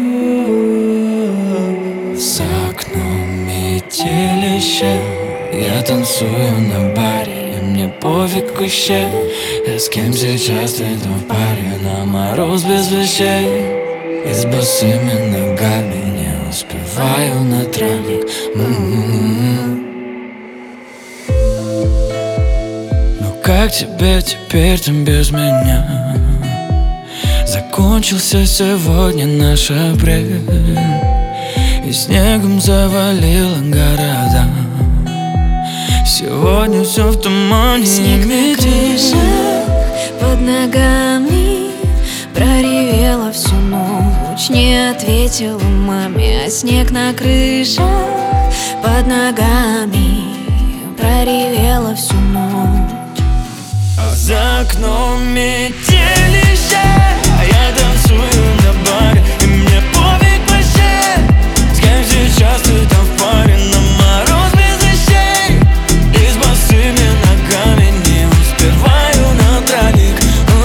За окном метелище, я танцую на баре, и мне пофиг вообще. Я с кем сейчас ты в паре, на мороз без вещей. И с босыми ногами не успеваю на тралик. Ну как тебе теперь там без меня? Закончился сегодня наш апрель, и снегом завалило города. Сегодня все в тумане. Снег на крышах под ногами проревела всю ночь, не ответила маме. А снег на крышах под ногами проревела всю ночь. А за окном метелище, а я танцую на баре, и мне пофиг вообще. С кем сейчас ты там в паре, на мороз без вещей. И с босыми ногами не успеваю на тралик.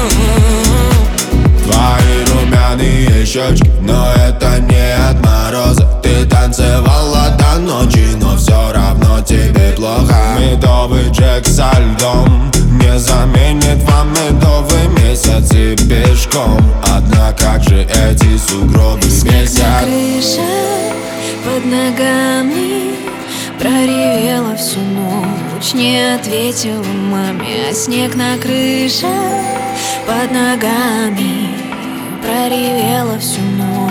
Твои румяные щечки, но это не от мороза. Ты танцевала до ночи, но все равно тебе плохо. Медовый джек со льдом не заменит вам медовый месяц и пешком. Однако как же эти сугробы Снег на весят? крышах под ногами проревела всю ночь, не ответила маме. А снег на крышах под ногами проревела всю ночь.